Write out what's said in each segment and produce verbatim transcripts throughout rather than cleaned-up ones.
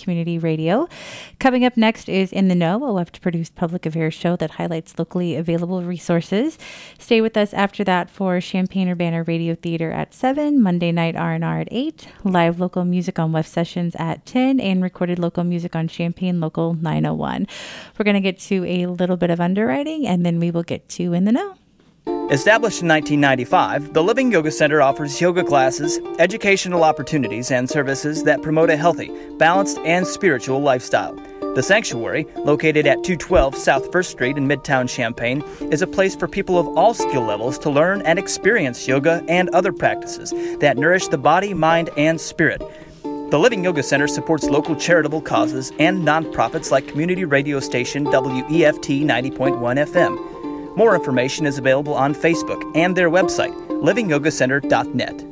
Community Radio. Coming up next is In the Know, a left-produced public affairs show that highlights locally available resources. Stay with us after that for Champaign-Urbana Radio Theater at seven, Monday night R and R at eight, live local music on West Sessions at ten, and recorded local music on Champaign Local nine oh one. We're going to get to a little bit of underwriting, and then we will get to In the Know. Established in nineteen ninety-five, the Living Yoga Center offers yoga classes, educational opportunities, and services that promote a healthy, balanced, and spiritual lifestyle. The Sanctuary, located at two twelve South First Street in Midtown Champaign, is a place for people of all skill levels to learn and experience yoga and other practices that nourish the body, mind, and spirit. The Living Yoga Center supports local charitable causes and nonprofits like community radio station W E F T ninety point one F M. More information is available on Facebook and their website, living yoga center dot net.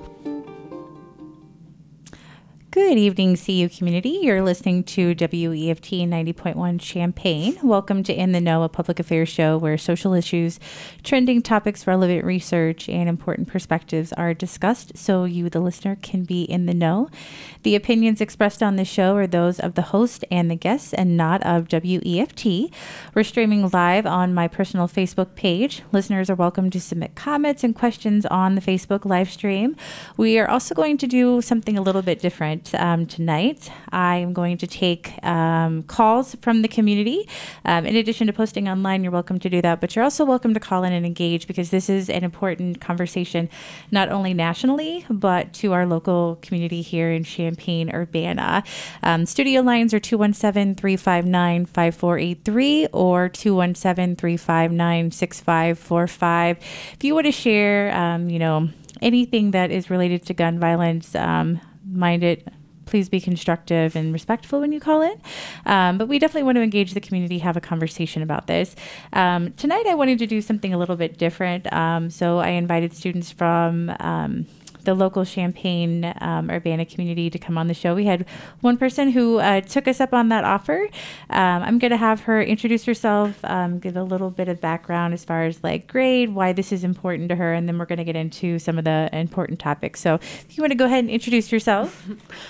Good evening, C U community. You're listening to W E F T ninety point one Champaign. Welcome to In the Know, a public affairs show where social issues, trending topics, relevant research, and important perspectives are discussed so you, the listener, can be in the know. The opinions expressed on this show are those of the host and the guests and not of W E F T. We're streaming live on my personal Facebook page. Listeners are welcome to submit comments and questions on the Facebook live stream. We are also going to do something a little bit different. Um, tonight, I am going to take um, calls from the community. Um, in addition to posting online, you're welcome to do that, but you're also welcome to call in and engage because this is an important conversation, not only nationally, but to our local community here in Champaign-Urbana. Um, studio lines are two one seven, three five nine, five four eight three or two one seven, three five nine, six five four five. If you want to share, um, you know, anything that is related to gun violence, um, mind it, please be constructive and respectful when you call in. Um, but we definitely want to engage the community, have a conversation about this. Um, tonight, I wanted to do something a little bit different. Um, so I invited students from um, the local Champaign um, Urbana community to come on the show. We had one person who uh, took us up on that offer. Um, I'm going to have her introduce herself, um, give a little bit of background as far as like grade, why this is important to her, and then we're going to get into some of the important topics. So if you want to go ahead and introduce yourself.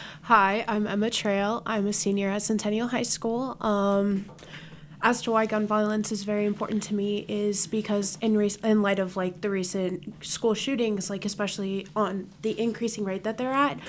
Hi, I'm Emma Trail. I'm a senior at Centennial High School. Um, as to why gun violence is very important to me is because in re- in light of like the recent school shootings, like especially on the increasing rate that they're at,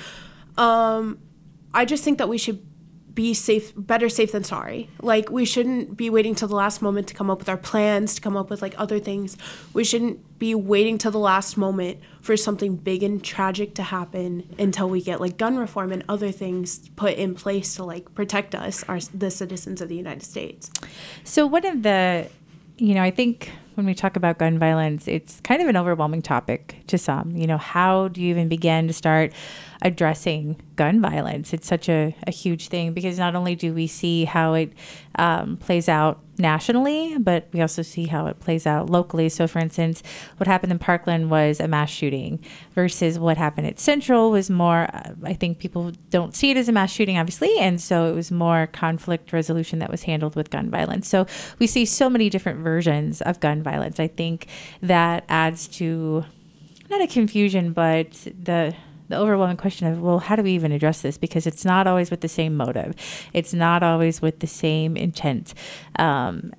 um, I just think that we should be safe, better safe than sorry. Like we shouldn't be waiting till the last moment to come up with our plans, to come up with like other things. We shouldn't be waiting till the last moment for something big and tragic to happen until we get like gun reform and other things put in place to like protect us, our the citizens of the United States. So one of the, you know, I think when we talk about gun violence, it's kind of an overwhelming topic to some. You know, how do you even begin to start addressing gun violence? It's such a, a huge thing because not only do we see how it um, plays out nationally, but we also see how it plays out locally. So for instance, what happened in Parkland was a mass shooting versus what happened at Central was more, uh, I think people don't see it as a mass shooting, obviously. And so it was more conflict resolution that was handled with gun violence. So we see so many different versions of gun violence. I think that adds to not a confusion, but the the overwhelming question of, well, how do we even address this? Because it's not always with the same motive. It's not always with the same intent. Um,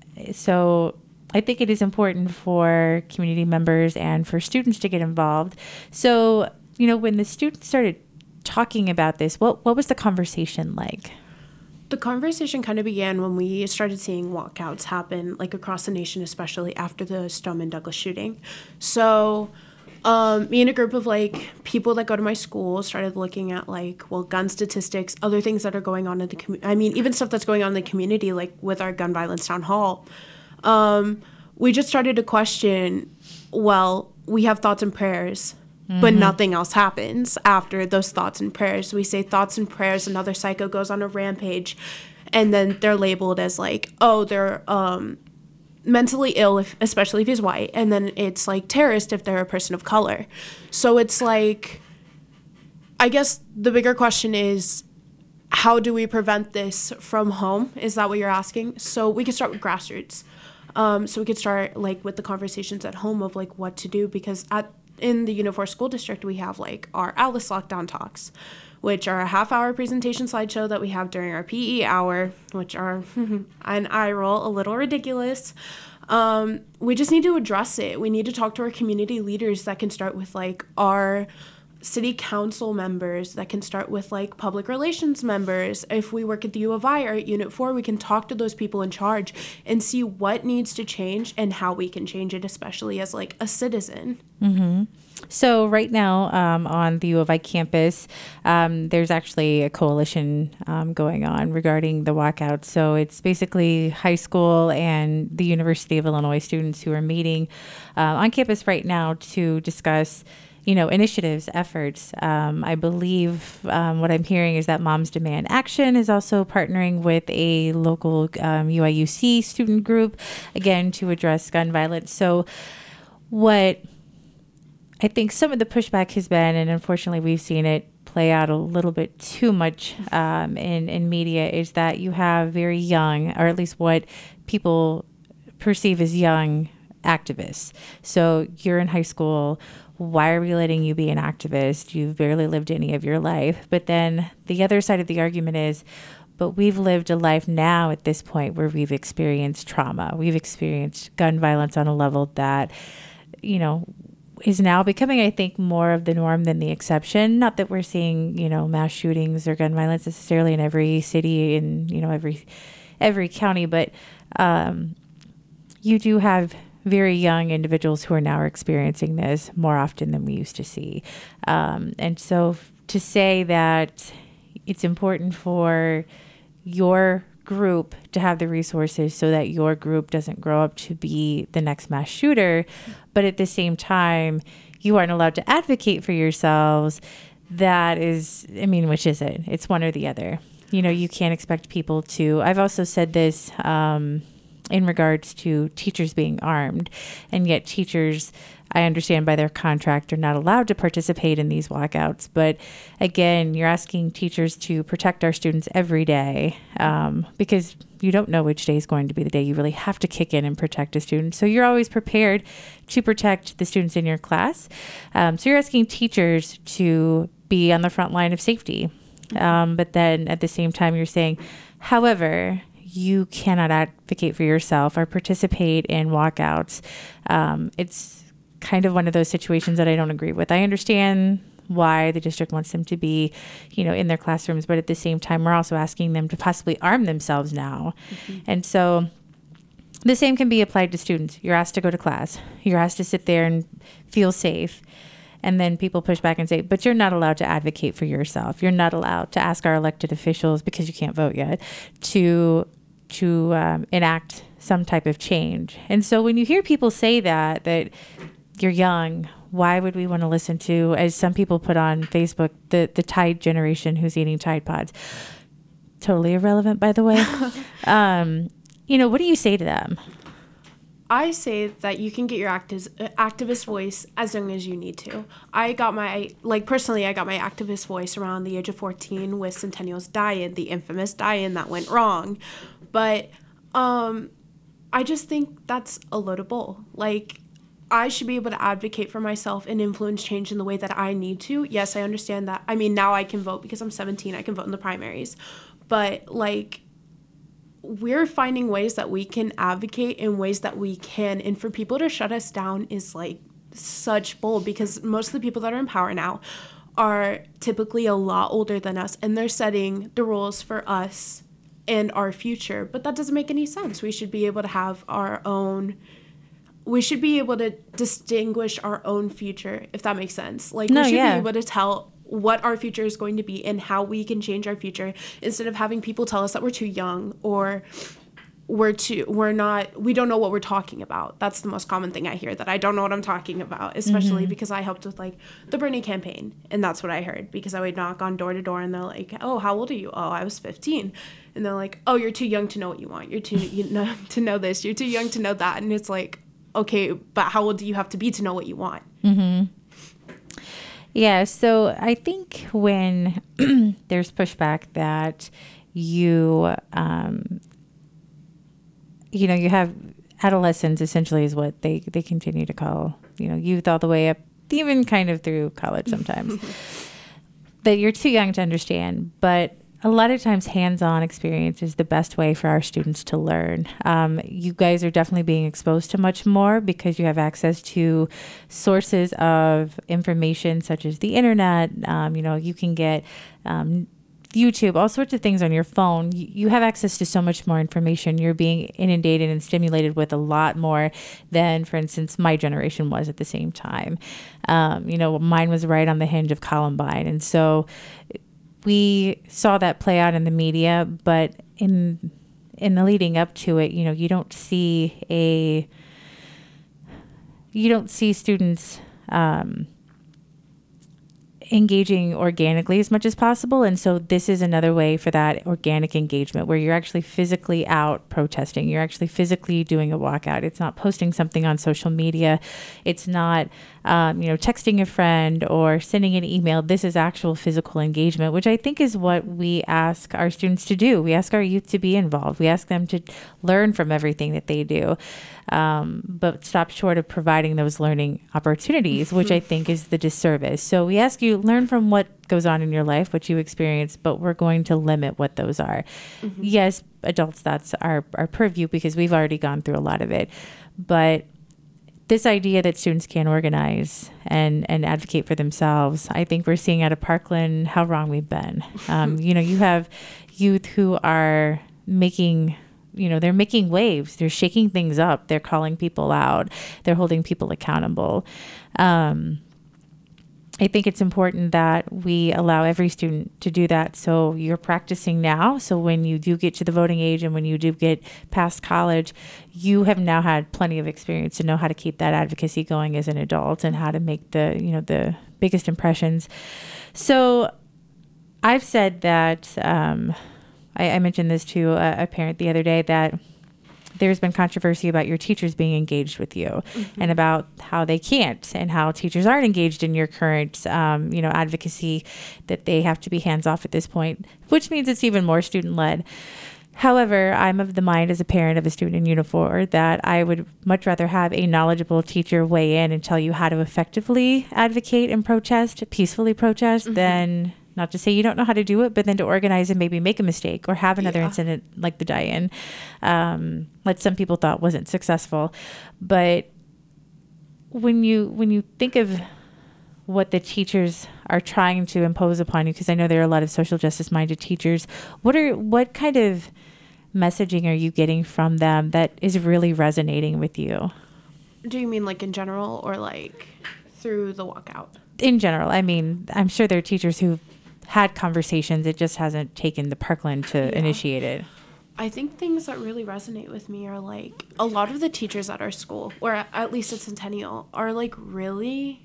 so I think it is important for community members and for students to get involved. So, you know, when the students started talking about this, what, what was the conversation like? The conversation kind of began when we started seeing walkouts happen, like across the nation, especially after the Stoneman Douglas shooting. So Um, me and a group of like people that go to my school started looking at like, well, gun statistics, other things that are going on in the community. I mean, even stuff that's going on in the community, like with our gun violence town hall. Um, we just started to question, well, we have thoughts and prayers, mm-hmm. but nothing else happens after those thoughts and prayers. We say thoughts and prayers, another psycho goes on a rampage, and then they're labeled as like, oh, they're, um, mentally ill, if, especially if he's white, and then it's like terrorist if they're a person of color. So it's like, I guess the bigger question is, how do we prevent this from home? Is that what you're asking? So we could start with grassroots. Um, so we could start like with the conversations at home of like what to do, because at in the Unifor School District we have like our Alice Lockdown Talks, which are a half-hour presentation slideshow that we have during our P E hour, which are an eye roll, a little ridiculous. Um, we just need to address it. We need to talk to our community leaders. That can start with like our city council members, that can start with like public relations members. If we work at the U of I or at Unit four, we can talk to those people in charge and see what needs to change and how we can change it, especially as like a citizen. Mm-hmm. So right now um, on the U of I campus, um, there's actually a coalition um, going on regarding the walkout. So it's basically high school and the University of Illinois students who are meeting uh, on campus right now to discuss, you know, initiatives, efforts. Um, I believe um, what I'm hearing is that Moms Demand Action is also partnering with a local um, U I U C student group, again, to address gun violence. So what I think some of the pushback has been, and unfortunately we've seen it play out a little bit too much um, in, in media, is that you have very young, or at least what people perceive as young activists. So you're in high school. Why are we letting you be an activist? You've barely lived any of your life. But then the other side of the argument is, but we've lived a life now at this point where we've experienced trauma. We've experienced gun violence on a level that, you know, is now becoming, I think, more of the norm than the exception. Not that we're seeing, you know, mass shootings or gun violence necessarily in every city and, you know, every every county, but um, you do have very young individuals who are now experiencing this more often than we used to see. Um, and so f- to say that it's important for your group to have the resources so that your group doesn't grow up to be the next mass shooter, but at the same time, you aren't allowed to advocate for yourselves, that is, I mean, which is it? It's one or the other. You know, you can't expect people to, I've also said this, um, in regards to teachers being armed, and yet teachers, I understand by their contract, are not allowed to participate in these walkouts. But again, you're asking teachers to protect our students every day um, because you don't know which day is going to be the day you really have to kick in and protect a student. So you're always prepared to protect the students in your class. Um, so you're asking teachers to be on the front line of safety. Um, but then at the same time, you're saying, however, you cannot advocate for yourself or participate in walkouts. Um, it's kind of one of those situations that I don't agree with. I understand why the district wants them to be, you know, in their classrooms, but at the same time, we're also asking them to possibly arm themselves now. Mm-hmm. And so the same can be applied to students. You're asked to go to class. You're asked to sit there and feel safe. And then people push back and say, but you're not allowed to advocate for yourself. You're not allowed to ask our elected officials, because you can't vote yet, to to um, enact some type of change. And so when you hear people say that, that you're young, why would we want to listen to, as some people put on Facebook, the, the Tide generation who's eating Tide Pods? Totally irrelevant, by the way. um, you know, what do you say to them? I say that you can get your activ- activist voice as young as you need to. I got my, like personally, I got my activist voice around the age of fourteen with Centennial's die-in, the infamous die-in that went wrong. But um, I just think that's a load of bull. Like, I should be able to advocate for myself and influence change in the way that I need to. Yes, I understand that. I mean, now I can vote because I'm seventeen. I can vote in the primaries. But, like, we're finding ways that we can advocate in ways that we can. And for people to shut us down is, like, such bull, because most of the people that are in power now are typically a lot older than us, and they're setting the rules for us and our future. But that doesn't make any sense. We should be able to have our own, we should be able to distinguish our own future, if that makes sense. Like, no, we should yeah. be able to tell what our future is going to be and how we can change our future, instead of having people tell us that we're too young or we're too, we're not, we don't know what we're talking about. That's the most common thing I hear, that I don't know what I'm talking about, especially mm-hmm. because I helped with, like, the Bernie campaign. And that's what I heard, because I would knock on door to door and they're like, oh, how old are you? Oh, I was fifteen. And they're like, oh, you're too young to know what you want. You're too you know to know this. You're too young to know that. And it's like, okay, but how old do you have to be to know what you want? Mm-hmm. Yeah, so I think when there's pushback that you, um, you know, you have adolescents, essentially is what they, they continue to call, you know, youth all the way up, even kind of through college sometimes. that you're too young to understand, but a lot of times hands-on experience is the best way for our students to learn. Um, you guys are definitely being exposed to much more because you have access to sources of information such as the internet. Um, you know, you can get um, YouTube, all sorts of things on your phone. You, you have access to so much more information. You're being inundated and stimulated with a lot more than, for instance, my generation was at the same time. Um, you know, mine was right on the hinge of Columbine. And so we saw that play out in the media, but in in the leading up to it, you know, you don't see a you don't see students um, engaging organically as much as possible. And so this is another way for that organic engagement where you're actually physically out protesting. You're actually physically doing a walkout. It's not posting something on social media. It's not, um, you know, texting a friend or sending an email. This is actual physical engagement, which I think is what we ask our students to do. We ask our youth to be involved. We ask them to learn from everything that they do, um, but stop short of providing those learning opportunities, which I think is the disservice. So we ask you, learn from what goes on in your life, what you experience, but we're going to limit what those are. Mm-hmm. Yes, adults, that's our, our purview because we've already gone through a lot of it. But this idea that students can organize and, and advocate for themselves, I think we're seeing out of Parkland how wrong we've been. Um, you know, you have youth who are making, you know, they're making waves. They're shaking things up. They're calling people out. They're holding people accountable. Um, I think it's important that we allow every student to do that. So you're practicing now. So when you do get to the voting age and when you do get past college, you have now had plenty of experience to know how to keep that advocacy going as an adult and how to make the, you know, the biggest impressions. So I've said that, um, I, I mentioned this to a, a parent the other day, that there's been controversy about your teachers being engaged with you mm-hmm. and about how they can't and how teachers aren't engaged in your current, um, you know, advocacy, that they have to be hands off at this point, which means it's even more student led. However, I'm of the mind as a parent of a student in uniform that I would much rather have a knowledgeable teacher weigh in and tell you how to effectively advocate and protest, peacefully protest, mm-hmm. than not to say you don't know how to do it, but then to organize and maybe make a mistake or have another yeah. incident like the die-in, um, like some people thought wasn't successful. But when you when you think of what the teachers are trying to impose upon you, because I know there are a lot of social justice minded teachers, what are what kind of messaging are you getting from them that is really resonating with you? Do you mean like in general or like through the walkout? In general. I mean, I'm sure there are teachers who've had conversations. It just hasn't taken the Parkland to yeah. initiate it. I think things that really resonate with me are like a lot of the teachers at our school, or at least at Centennial, are like really,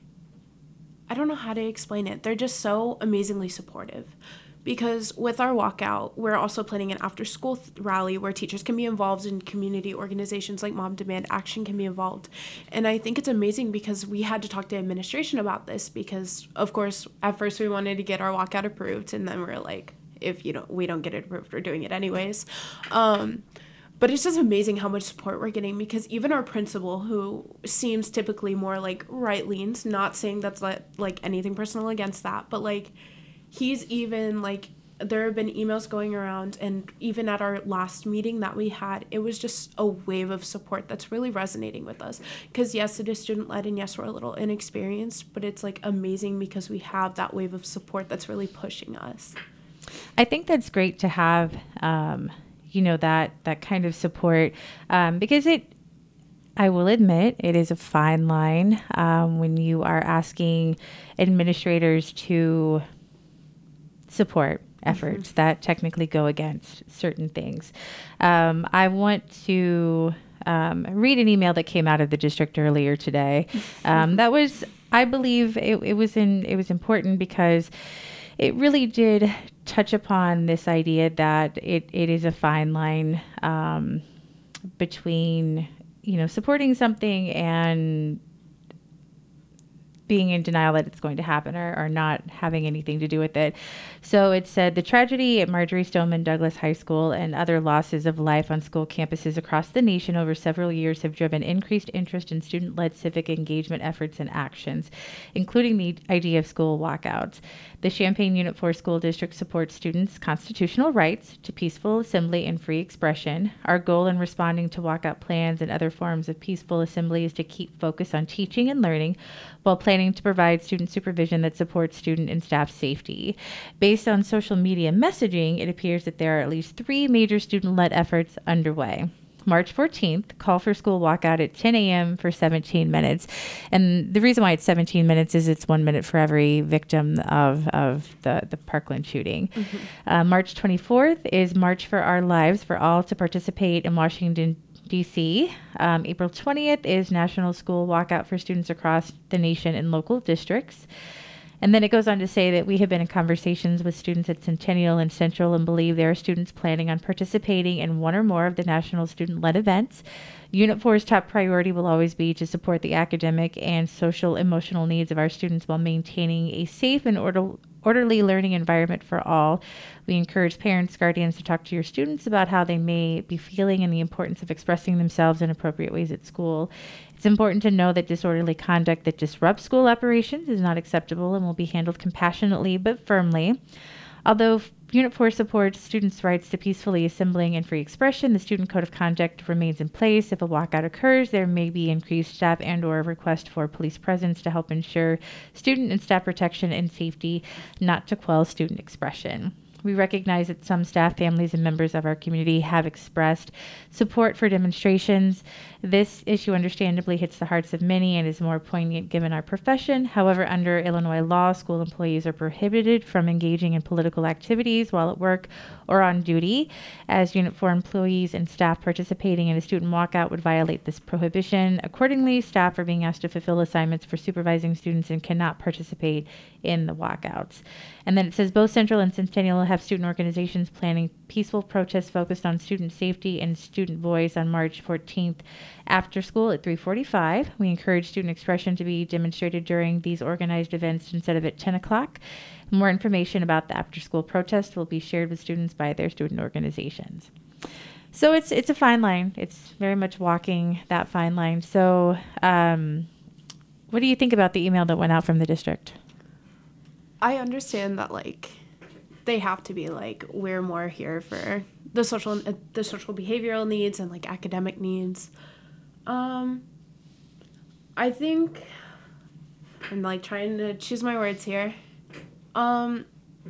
I don't know how to explain it. They're just so amazingly supportive. Because with our walkout, we're also planning an after-school th- rally where teachers can be involved and community organizations like Mom Demand Action can be involved. And I think it's amazing because we had to talk to administration about this because, of course, at first we wanted to get our walkout approved, and then we we're like, if you don't, we don't get it approved, we're doing it anyways. Um, but it's just amazing how much support we're getting because even our principal, who seems typically more like right-leaned, not saying that's like, like anything personal against that, but like, he's even like, there have been emails going around, and even at our last meeting that we had, it was just a wave of support that's really resonating with us. Because yes, it is student-led, and yes, we're a little inexperienced, but it's like amazing because we have that wave of support that's really pushing us. I think that's great to have, um, you know, that that kind of support, um, because it, I will admit, it is a fine line um, when you are asking administrators to support efforts mm-hmm. that technically go against certain things. Um, I want to um, read an email that came out of the district earlier today. Um, that was, I believe, it, it was in it was important because it really did touch upon this idea that it, it is a fine line um, between, you know, supporting something and being in denial that it's going to happen or, or not having anything to do with it. So it said the tragedy at Marjory Stoneman Douglas High School and other losses of life on school campuses across the nation over several years have driven increased interest in student-led civic engagement efforts and actions, including the idea of school walkouts. The Champaign Unit four School District supports students' constitutional rights to peaceful assembly and free expression. Our goal in responding to walkout plans and other forms of peaceful assembly is to keep focus on teaching and learning while planning to provide student supervision that supports student and staff safety. Based on social media messaging, it appears that there are at least three major student-led efforts underway. March fourteenth, call for school walkout at ten a.m. for seventeen minutes. And the reason why it's seventeen minutes is it's one minute for every victim of, of the, the Parkland shooting. Mm-hmm. Uh, March twenty-fourth is March for Our Lives for all to participate in Washington, D C. Um, April twentieth is National School Walkout for students across the nation and local districts. And then it goes on to say that we have been in conversations with students at Centennial and Central and believe there are students planning on participating in one or more of the national student-led events. Unit four's top priority will always be to support the academic and social emotional needs of our students while maintaining a safe and order- orderly learning environment for all. We encourage parents, guardians to talk to your students about how they may be feeling and the importance of expressing themselves in appropriate ways at school. It's important to know that disorderly conduct that disrupts school operations is not acceptable and will be handled compassionately but firmly. Although Unit four supports students' rights to peacefully assembling and free expression, the Student Code of Conduct remains in place. If a walkout occurs, there may be increased staff and or a request for police presence to help ensure student and staff protection and safety, not to quell student expression. We recognize that some staff, families, and members of our community have expressed support for demonstrations. This issue understandably hits the hearts of many and is more poignant given our profession. However, under Illinois law, school employees are prohibited from engaging in political activities while at work or on duty. As Unit four employees and staff participating in a student walkout would violate this prohibition. Accordingly, staff are being asked to fulfill assignments for supervising students and cannot participate in the walkouts. And then it says both Central and Centennial have student organizations planning peaceful protests focused on student safety and student voice on March fourteenth after school at three forty-five. We encourage student expression to be demonstrated during these organized events instead of at ten o'clock. More information about the after-school protest will be shared with students by their student organizations. So it's it's a fine line. It's very much walking that fine line. So um, what do you think about the email that went out from the district? I understand that, like, they have to be like, we're more here for the social uh, the social behavioral needs and like academic needs. Um, I think I'm like trying to choose my words here. Um,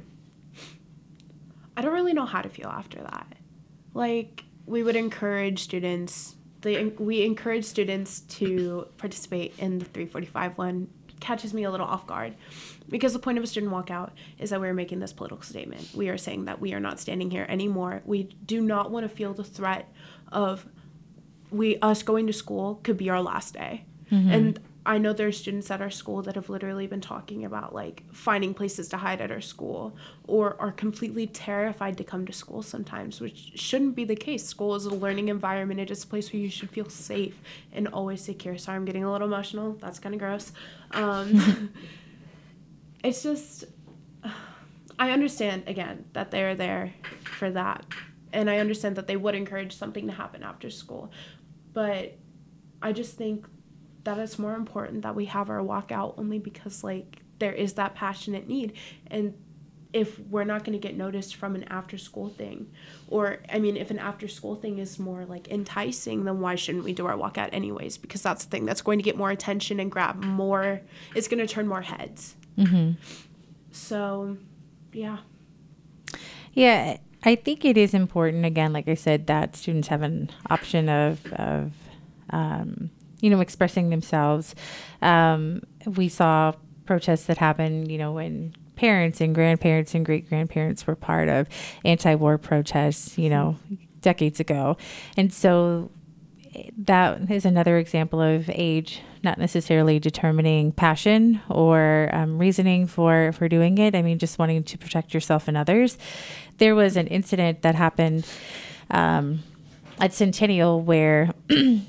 I don't really know how to feel after that. Like, we would encourage students. They we encourage students to participate in the three forty-five one. Catches me a little off guard, because the point of a student walkout is that we're making this political statement. We are saying that we are not standing here anymore. We do not want to feel the threat of we us going to school could be our last day. Mm-hmm. And I know there are students at our school that have literally been talking about like finding places to hide at our school, or are completely terrified to come to school sometimes, which shouldn't be the case. School is a learning environment. It is a place where you should feel safe and always secure. Sorry, I'm getting a little emotional. That's kind of gross. Um, it's just, I understand, again, that they're there for that. And I understand that they would encourage something to happen after school. But I just think that it's more important that we have our walkout, only because, like, there is that passionate need. And if we're not going to get noticed from an after-school thing, or, I mean, if an after-school thing is more, like, enticing, then why shouldn't we do our walkout anyways? Because that's the thing that's going to get more attention and grab more, it's going to turn more heads. Mm-hmm. So, yeah. Yeah, I think it is important, again, like I said, that students have an option of, of um, you know, expressing themselves. Um, we saw protests that happened, you know, when parents and grandparents and great-grandparents were part of anti-war protests, you know, decades ago. And so that is another example of age not necessarily determining passion or um, reasoning for, for doing it. I mean, just wanting to protect yourself and others. There was an incident that happened um, at Centennial where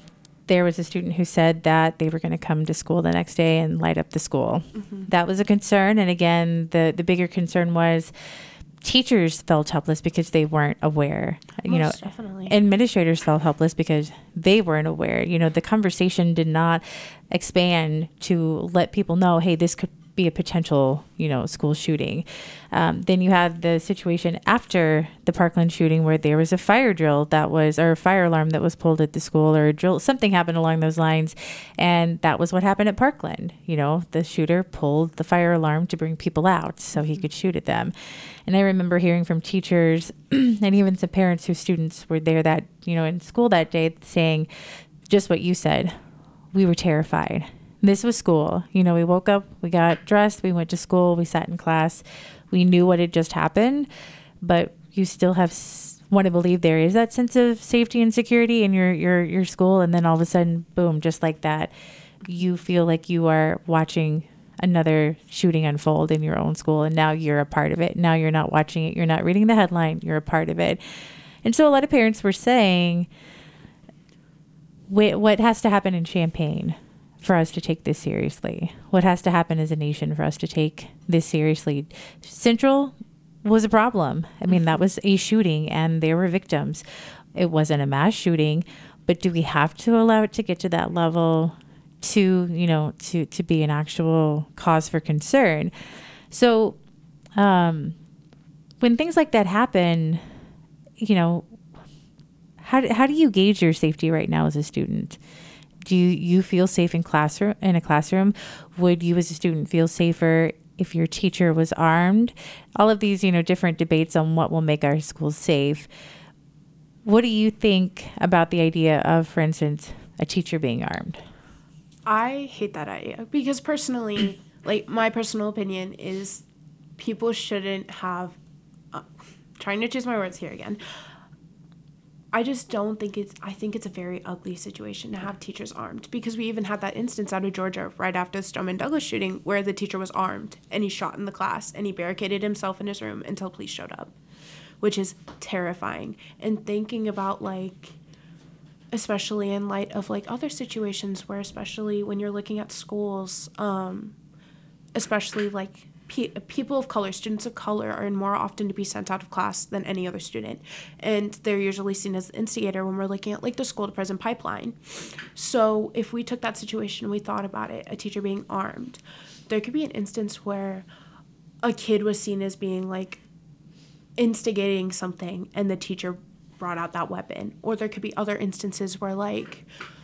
there was a student who said that they were going to come to school the next day and light up the school. Mm-hmm. That was a concern. And again, the, the bigger concern was teachers felt helpless because they weren't aware. Most you know, definitely. Administrators felt helpless because they weren't aware. You know, the conversation did not expand to let people know, hey, this could be a potential, you know, school shooting. Um, then you had the situation after the Parkland shooting where there was a fire drill that was, or a fire alarm that was pulled at the school, or a drill, something happened along those lines. And that was what happened at Parkland. You know, the shooter pulled the fire alarm to bring people out so he could shoot at them. And I remember hearing from teachers and even some parents whose students were there that, you know, in school that day saying just what you said. We were terrified. This was school. You know, we woke up, we got dressed, we went to school, we sat in class. We knew what had just happened, but you still have s- want to believe there is that sense of safety and security in your, your, your school. And then all of a sudden, boom, just like that, you feel like you are watching another shooting unfold in your own school. And now you're a part of it. Now you're not watching it. You're not reading the headline. You're a part of it. And so a lot of parents were saying, wait, what has to happen in Champaign for us to take this seriously? What has to happen as a nation for us to take this seriously? Central was a problem. I mean, that was a shooting and there were victims. It wasn't a mass shooting, but do we have to allow it to get to that level to, you know, to, to be an actual cause for concern? So, um, when things like that happen, you know, how do, how do you gauge your safety right now as a student? Do you, you feel safe in classroom in a classroom? Would you as a student feel safer if your teacher was armed? All of these, you know, different debates on what will make our schools safe. What do you think about the idea of, for instance, a teacher being armed? I hate that idea because personally, like my personal opinion is people shouldn't have, uh, trying to choose my words here again. I just don't think it's, I think it's a very ugly situation to have teachers armed because we even had that instance out of Georgia right after the Stoneman Douglas shooting where the teacher was armed and he shot in the class and he barricaded himself in his room until police showed up, which is terrifying. And thinking about like, especially in light of like other situations where, especially when you're looking at schools, um, especially like P- people of color, students of color are more often to be sent out of class than any other student. And they're usually seen as the instigator when we're looking at like the school to prison pipeline. So if we took that situation and we thought about it, a teacher being armed, there could be an instance where a kid was seen as being like instigating something and the teacher brought out that weapon. Or there could be other instances where like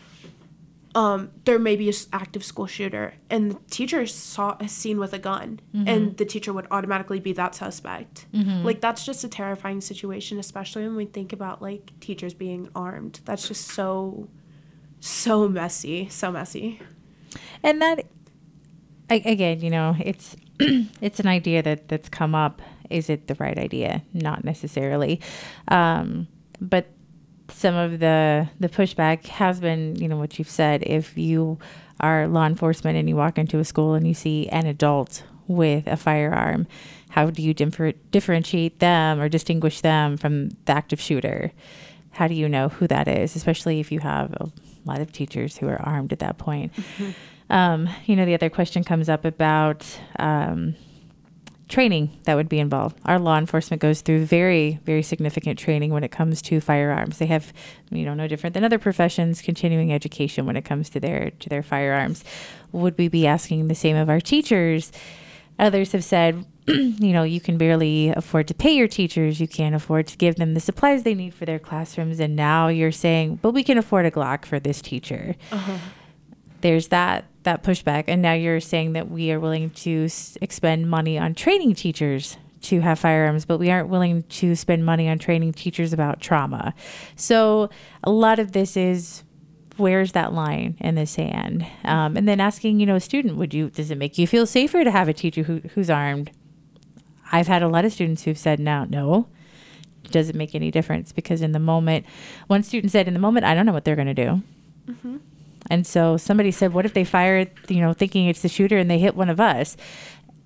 Um, there may be an active school shooter and the teacher saw a scene with a gun mm-hmm. and the teacher would automatically be that suspect. Mm-hmm. Like, that's just a terrifying situation, especially when we think about, like, teachers being armed. That's just so, so messy, so messy. And that, again, you know, it's it's an idea that, that's come up. Is it the right idea? Not necessarily. Um, but some of the, the pushback has been, you know, what you've said. If you are law enforcement and you walk into a school and you see an adult with a firearm, how do you differ- differentiate them or distinguish them from the active shooter? How do you know who that is, especially if you have a lot of teachers who are armed at that point? Mm-hmm. Um, you know, the other question comes up about um, training that would be involved. Our law enforcement goes through very, very significant training when it comes to firearms. They have, you know, no different than other professions, continuing education when it comes to their to their firearms. Would we be asking the same of our teachers? Others have said, you know, you can barely afford to pay your teachers. You can't afford to give them the supplies they need for their classrooms. And now you're saying, but we can afford a Glock for this teacher. Uh-huh. There's that that pushback. And now you're saying that we are willing to s- expend money on training teachers to have firearms, but we aren't willing to spend money on training teachers about trauma. So a lot of this is, where's that line in the sand? Um, and then asking, you know, a student, would you, does it make you feel safer to have a teacher who, who's armed? I've had a lot of students who've said, no, no, it doesn't make any difference, because in the moment, one student said, in the moment, I don't know what they're going to do. Mm-hmm. And so somebody said, what if they fired, you know, thinking it's the shooter and they hit one of us?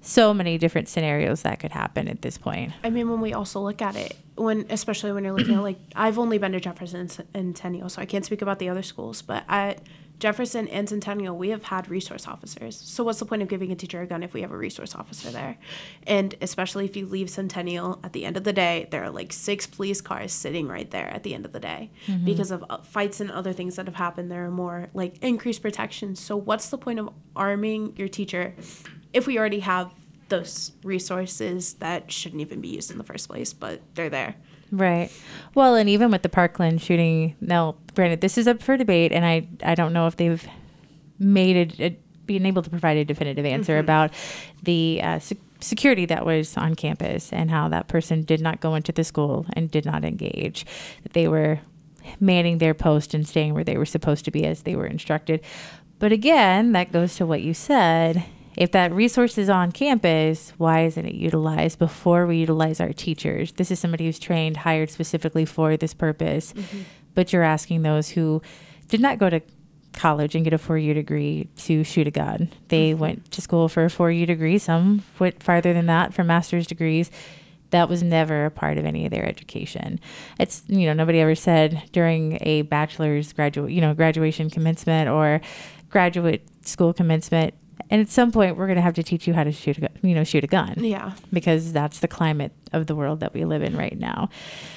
so many different scenarios that could happen at this point. I mean, when we also look at it, when especially when you're looking at, like, I've only been to Jefferson and Centennial, so I can't speak about the other schools, but at Jefferson and Centennial, we have had resource officers. So what's the point of giving a teacher a gun if we have a resource officer there? And especially if you leave Centennial, at the end of the day, there are like six police cars sitting right there at the end of the day. Mm-hmm. Because of uh, fights and other things that have happened, there are more like increased protections. So what's the point of arming your teacher if we already have those resources that shouldn't even be used in the first place, but they're there? Right. Well, and even with the Parkland shooting, now, granted, this is up for debate, and I, I don't know if they've made it, it being able to provide a definitive answer mm-hmm. about the uh, se- security that was on campus and how that person did not go into the school and did not engage. That they were manning their post and staying where they were supposed to be as they were instructed. But again, that goes to what you said. If that resource is on campus, why isn't it utilized before we utilize our teachers? This is somebody who's trained, hired specifically for this purpose. Mm-hmm. But you're asking those who did not go to college and get a four-year degree to shoot a gun. They mm-hmm. went to school for a four-year degree. Some went farther than that for master's degrees. That was never a part of any of their education. It's, you know, nobody ever said during a bachelor's graduate, you know, graduation commencement or graduate school commencement, and at some point, we're going to have to teach you how to shoot, a, gu- you know, shoot a gun. Yeah. Because that's the climate of the world that we live in right now.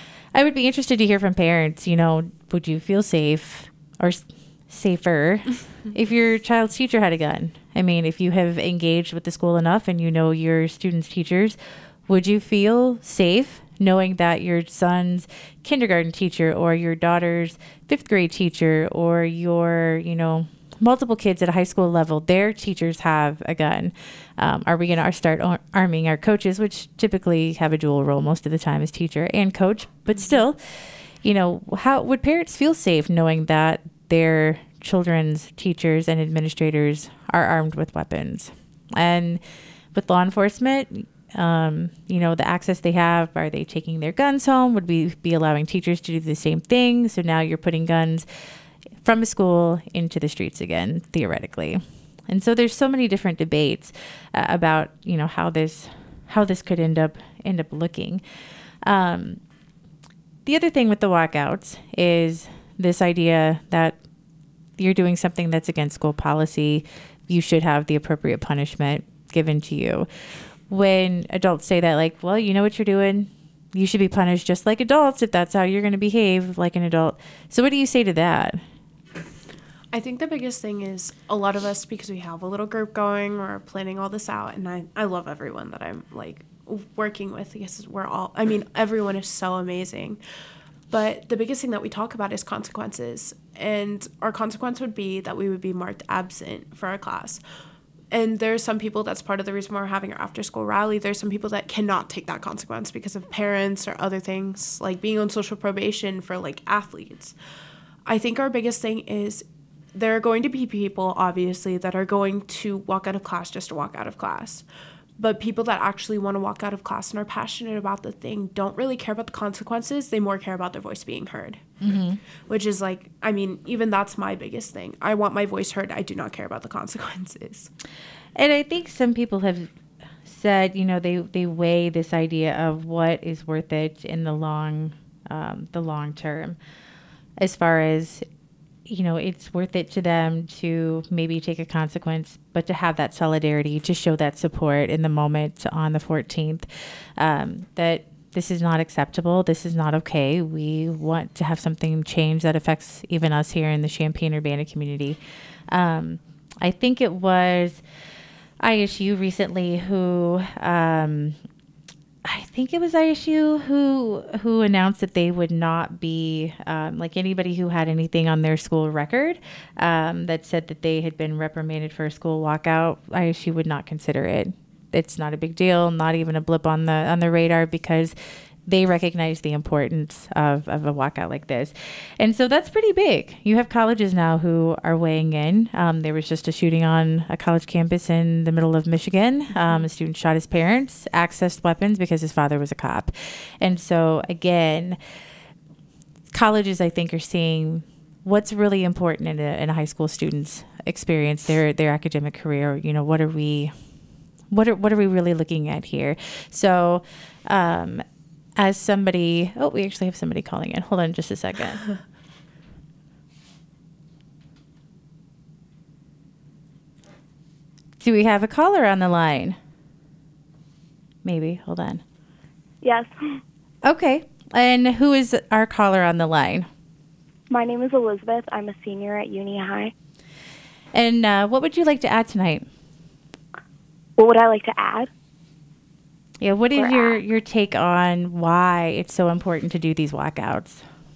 I would be interested to hear from parents, you know, would you feel safe or s- safer if your child's teacher had a gun? I mean, if you have engaged with the school enough and you know your students' teachers, would you feel safe knowing that your son's kindergarten teacher or your daughter's fifth grade teacher or your, you know, multiple kids at a high school level, their teachers have a gun? Um, are we going to start ar- arming our coaches, which typically have a dual role most of the time as teacher and coach? But still, you know, how would parents feel safe knowing that their children's teachers and administrators are armed with weapons? And with law enforcement, um, you know, the access they have, are they taking their guns home? Would we be allowing teachers to do the same thing? So now you're putting guns from a school into the streets again, theoretically. And so there's so many different debates uh, about, you know, how this how this could end up end up looking. Um, the other thing with the walkouts is this idea that you're doing something that's against school policy. You should have the appropriate punishment given to you. When adults say that, like, well, you know what you're doing? You should be punished just like adults if that's how you're going to behave like an adult. So what do you say to that? I think the biggest thing is a lot of us, because we have a little group going, we're planning all this out, and I, I love everyone that I'm like working with. Because we're all, I mean, everyone is so amazing. But the biggest thing that we talk about is consequences. And our consequence would be that we would be marked absent for our class. And there's some people, that's part of the reason why we're having our after school rally. There's some people that cannot take that consequence because of parents or other things, like being on social probation for like athletes. I think our biggest thing is there are going to be people, obviously, that are going to walk out of class just to walk out of class. But people that actually want to walk out of class and are passionate about the thing don't really care about the consequences. They more care about their voice being heard, mm-hmm. which is like, I mean, even that's my biggest thing. I want my voice heard. I do not care about the consequences. And I think some people have said, you know, they, they weigh this idea of what is worth it in the long, um, the long term, as far as, you know, it's worth it to them to maybe take a consequence, but to have that solidarity, to show that support in the moment on the fourteenth, um, that this is not acceptable. This is not okay. We want to have something change that affects even us here in the Champaign-Urbana community. Um, I think it was I S U recently who, um, I think it was I S U who who announced that they would not be, um, like anybody who had anything on their school record um, that said that they had been reprimanded for a school walkout, I S U would not consider it. It's not a big deal, not even a blip on the on the radar, because they recognize the importance of, of a walkout like this. And so that's pretty big. You have colleges now who are weighing in. Um, there was just a shooting on a college campus in the middle of Michigan. Um, a student shot his parents, accessed weapons because his father was a cop. And so, again, colleges, I think, are seeing what's really important in a, in a high school student's experience, their their academic career. You know, what are we... what are what are we really looking at here? So, um, as somebody, oh, we actually have somebody calling in. Hold on just a second. Do we have a caller on the line? Maybe. Hold on. Yes. Okay. And who is our caller on the line? My name is Elizabeth. I'm a senior at Uni High. And uh, what would you like to add tonight? What would I like to add? Yeah, what is Or your, add? your take on why it's so important to do these walkouts?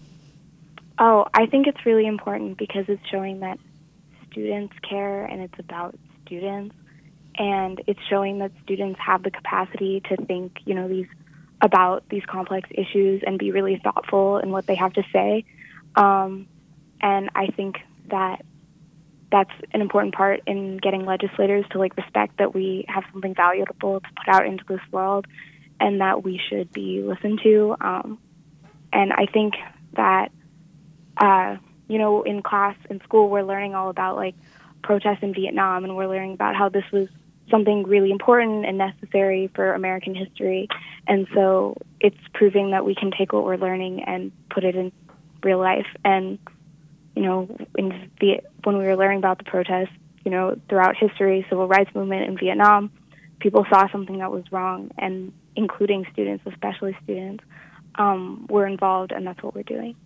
Oh, I think it's really important because it's showing that students care and it's about students. And it's showing that students have the capacity to think, you know, these about these complex issues and be really thoughtful in what they have to say. Um, and I think that that's an important part in getting legislators to like respect that we have something valuable to put out into this world and that we should be listened to. Um, and I think that, uh, you know, in class, in school, we're learning all about like protests in Vietnam, and we're learning about how this was something really important and necessary for American history. And so it's proving that we can take what we're learning and put it in real life. And, you know, in Viet- when we were learning about the protests, you know, throughout history, civil rights movement in Vietnam, people saw something that was wrong, and including students, especially students, um, were involved, and that's what we're doing.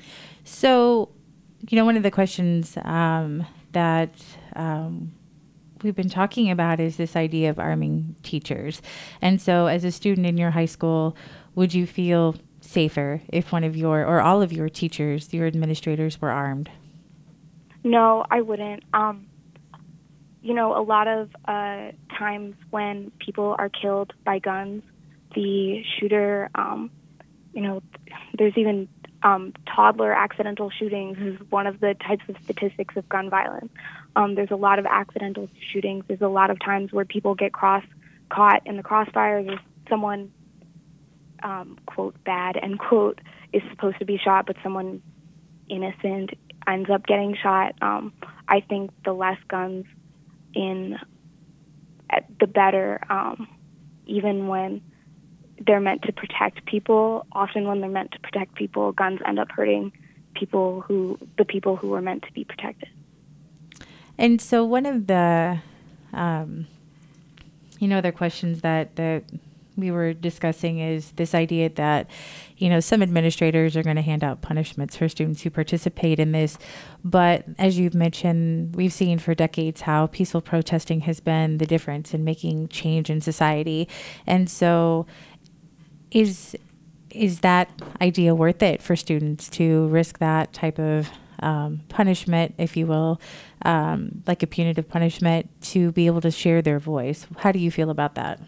So, you know, one of the questions um, that um, we've been talking about is this idea of arming teachers. And so as a student in your high school, would you feel safer if one of your or all of your teachers, your administrators, were armed? No, I wouldn't. Um, you know, a lot of uh, times when people are killed by guns, the shooter, um, you know, there's even um, toddler accidental shootings is one of the types of statistics of gun violence. Um, there's a lot of accidental shootings. There's a lot of times where people get cross caught in the crossfire. There's someone, um, quote, bad, end quote, is supposed to be shot, but someone innocent ends up getting shot. Um, I think the less guns in, the better, um, even when they're meant to protect people. Often when they're meant to protect people, guns end up hurting people who, the people who were meant to be protected. And so one of the, um, you know, other questions that, that we were discussing is this idea that, you know, some administrators are going to hand out punishments for students who participate in this. But as you've mentioned, we've seen for decades how peaceful protesting has been the difference in making change in society. And so is is that idea worth it for students to risk that type of um, punishment, if you will, um, like a punitive punishment, to be able to share their voice? How do you feel about that?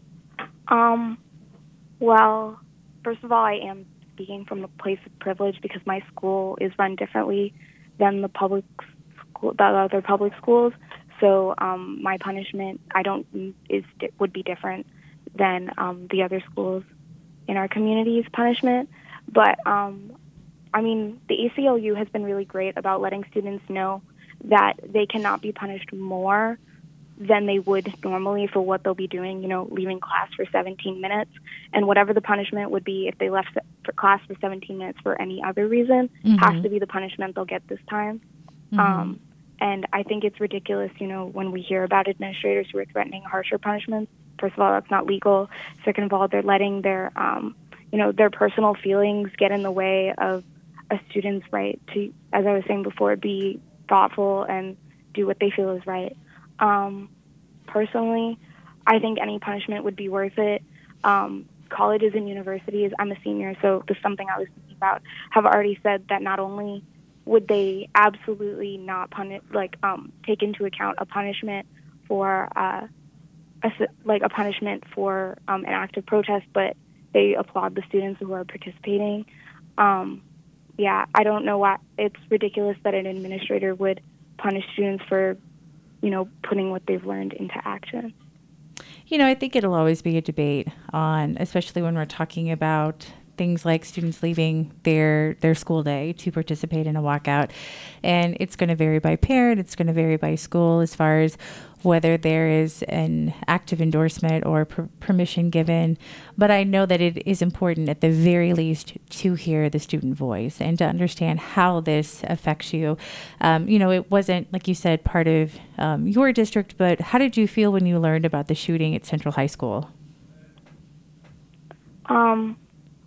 Um, well, first of all, I am speaking from a place of privilege because my school is run differently than the public school, the other public schools. So um, my punishment, I don't is would be different than um, the other schools in our community's punishment. But um, I mean, the A C L U has been really great about letting students know that they cannot be punished more than they would normally for what they'll be doing, you know, leaving class for seventeen minutes. And whatever the punishment would be if they left for class for seventeen minutes for any other reason, mm-hmm. has to be the punishment they'll get this time. Mm-hmm. Um, and I think it's ridiculous, you know, when we hear about administrators who are threatening harsher punishments. First of all, that's not legal. Second of all, they're letting their, um, you know, their personal feelings get in the way of a student's right to, as I was saying before, be thoughtful and do what they feel is right. Um, personally, I think any punishment would be worth it. Um, colleges and universities, I'm a senior, so this is something I was thinking about, have already said that not only would they absolutely not punish, like, um, take into account a punishment for, uh, a, like a punishment for um, an act of protest, but they applaud the students who are participating. Um, yeah, I don't know why. It's ridiculous that an administrator would punish students for, you know, putting what they've learned into action. You know, I think it'll always be a debate on, especially when we're talking about things like students leaving their their school day to participate in a walkout. And it's going to vary by parent, it's going to vary by school as far as whether there is an active endorsement or per- permission given. But I know that it is important at the very least to hear the student voice and to understand how this affects you. Um, you know, it wasn't, like you said, part of um, your district, but how did you feel when you learned about the shooting at Central High School? Um,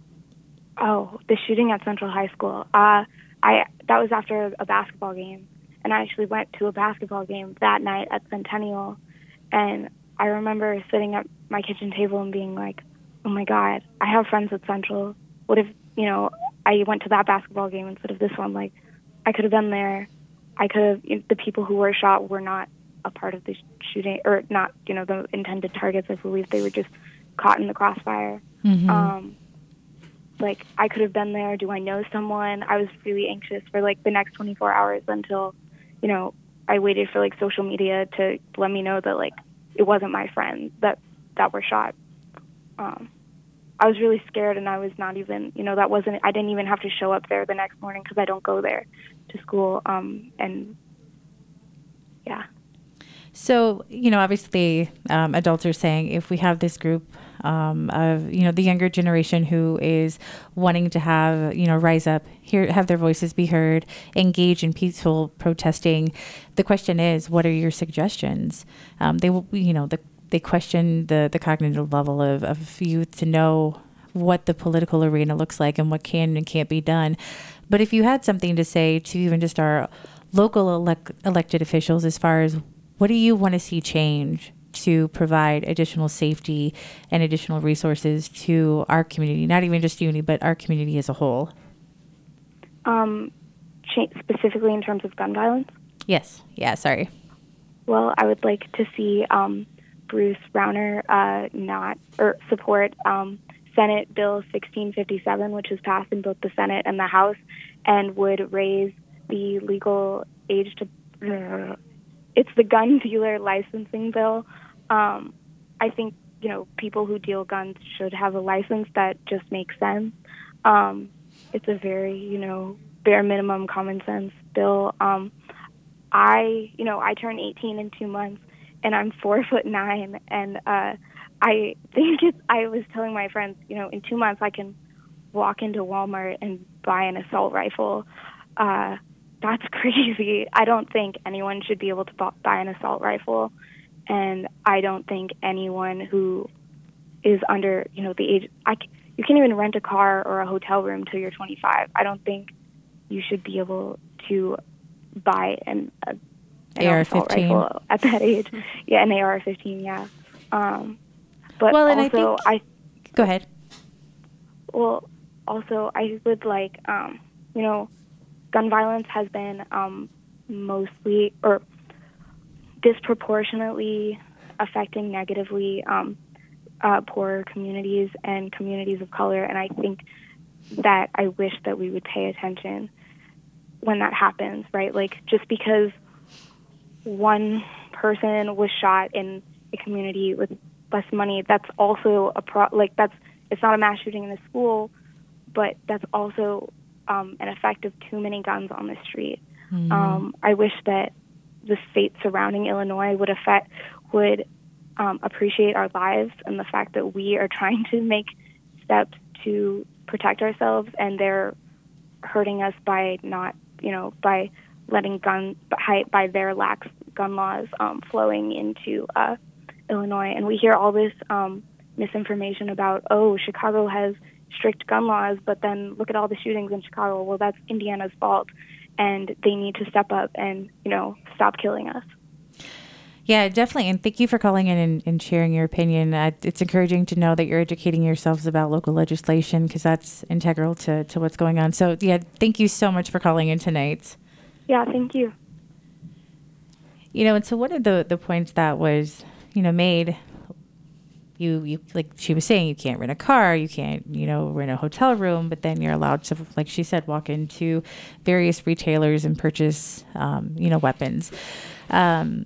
oh, the shooting at Central High School. Uh, I that was after a basketball game, and I actually went to a basketball game that night at Centennial, and I remember sitting at my kitchen table and being like, "Oh my God, I have friends at Central. What if, you know, I went to that basketball game instead of this one? Like, I could have been there. I could have. You know, the people who were shot were not a part of the shooting, or not, you know, the intended targets. I believe they were just caught in the crossfire." Mm-hmm. Um, like, I could have been there. Do I know someone? I was really anxious for, like, the next twenty-four hours until, you know, I waited for, like, social media to let me know that, like, it wasn't my friends that, that were shot. Um, I was really scared, and I was not even, you know, that wasn't, I didn't even have to show up there the next morning because I don't go there to school. Um, and, yeah. So, you know, obviously um, adults are saying if we have this group um, of, you know, the younger generation who is wanting to have, you know, rise up, hear, have their voices be heard, engage in peaceful protesting, the question is, what are your suggestions? Um, they will, you know, the, they question the, the cognitive level of, of youth to know what the political arena looks like and what can and can't be done. But if you had something to say to even just our local elect, elected officials as far as what do you want to see change to provide additional safety and additional resources to our community, not even just Uni, but our community as a whole? Um, cha- specifically in terms of gun violence? Yes. Yeah, sorry. Well, I would like to see um, Bruce Rauner uh, not or support um, Senate Bill sixteen fifty-seven, which was passed in both the Senate and the House, and would raise the legal age to... Uh, it's the gun dealer licensing bill. Um, I think, you know, people who deal guns should have a license that just makes sense. Um, it's a very, you know, bare minimum common sense bill. Um, I, you know, I turn eighteen in two months, and I'm four foot nine, and uh, I think it's, I was telling my friends, you know, in two months I can walk into Walmart and buy an assault rifle. Uh, That's crazy. I don't think anyone should be able to buy an assault rifle, and I don't think anyone who is under, you know, the age, I, you can't even rent a car or a hotel room till you're twenty-five. I don't think you should be able to buy an, a, an A R assault fifteen rifle at that age. Yeah, an A R fifteen, yeah. Um, but well, and also, I, think, I go ahead. Well, also, I would like, um, you know, gun violence has been um, mostly or disproportionately affecting negatively um, uh, poorer communities and communities of color. And I think that I wish that we would pay attention when that happens, right? Like, just because one person was shot in a community with less money, that's also a pro- like that's it's not a mass shooting in a school, but that's also Um, an effect of too many guns on the street. Mm-hmm. Um, I wish that the state surrounding Illinois would affect, would um, appreciate our lives and the fact that we are trying to make steps to protect ourselves, and they're hurting us by not, you know, by letting gun, by, by their lax gun laws um, flowing into uh, Illinois. And we hear all this um, misinformation about, oh, Chicago has strict gun laws, but then look at all the shootings in Chicago. Well, that's Indiana's fault, and they need to step up and, you know, stop killing us. Yeah, definitely. And thank you for calling in and, and sharing your opinion. Uh, it's encouraging to know that you're educating yourselves about local legislation, because that's integral to, to what's going on. So, yeah, thank you so much for calling in tonight. Yeah, thank you. You know, and so one of the, the points that was, you know, made... You, you, like she was saying, you can't rent a car, you can't, you know, rent a hotel room, but then you're allowed to, like she said, walk into various retailers and purchase, um, you know, weapons. Um,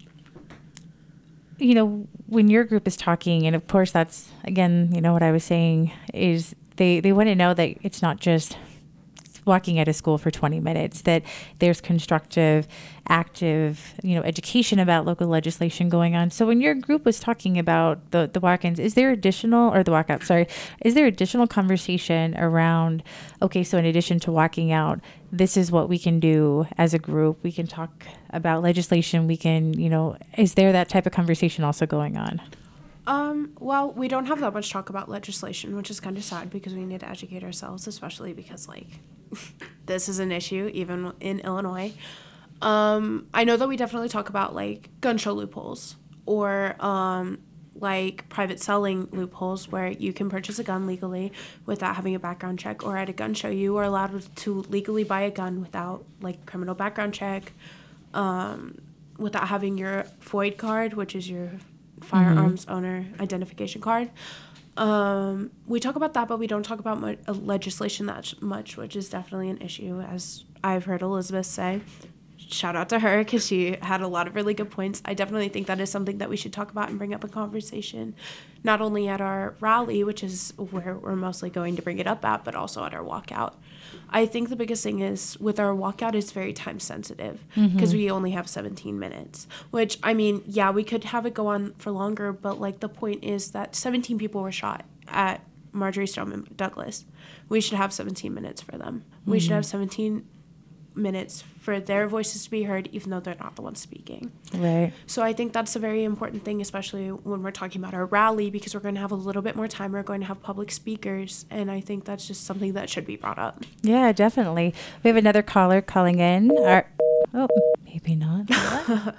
you know, when your group is talking, and of course that's, again, you know, what I was saying is they, they want to know that it's not just walking out of school for twenty minutes, that there's constructive, active, you know, education about local legislation going on. So when your group was talking about the, the walk-ins, is there additional, or the walkout, sorry, is there additional conversation around, okay, so in addition to walking out, this is what we can do as a group. We can talk about legislation. We can, you know, is there that type of conversation also going on? Um, well, we don't have that much talk about legislation, which is kind of sad because we need to educate ourselves, especially because, like, this is an issue even in Illinois. Um, I know that we definitely talk about, like, gun show loopholes or, um, like, private selling loopholes where you can purchase a gun legally without having a background check, or at a gun show you are allowed to legally buy a gun without, like, criminal background check, um, without having your FOID card, which is your firearms mm-hmm. owner identification card. Um, we talk about that, but we don't talk about mu- uh, legislation that much, which is definitely an issue, as I've heard Elizabeth say. Shout out to her because she had a lot of really good points. I definitely think that is something that we should talk about and bring up in conversation, not only at our rally, which is where we're mostly going to bring it up at, but also at our walkout. I think the biggest thing is with our walkout, it's very time sensitive because mm-hmm. we only have seventeen minutes, which, I mean, yeah, we could have it go on for longer, but, like, the point is that seventeen people were shot at Marjory Stoneman Douglas. We should have seventeen minutes for them. Mm-hmm. We should have seventeen minutes for their voices to be heard, even though they're not the ones speaking. Right. So I think that's a very important thing, especially when we're talking about our rally, because we're going to have a little bit more time. We're going to have public speakers, and I think that's just something that should be brought up. Yeah, definitely. We have another caller calling in. Our, oh, maybe not. Hold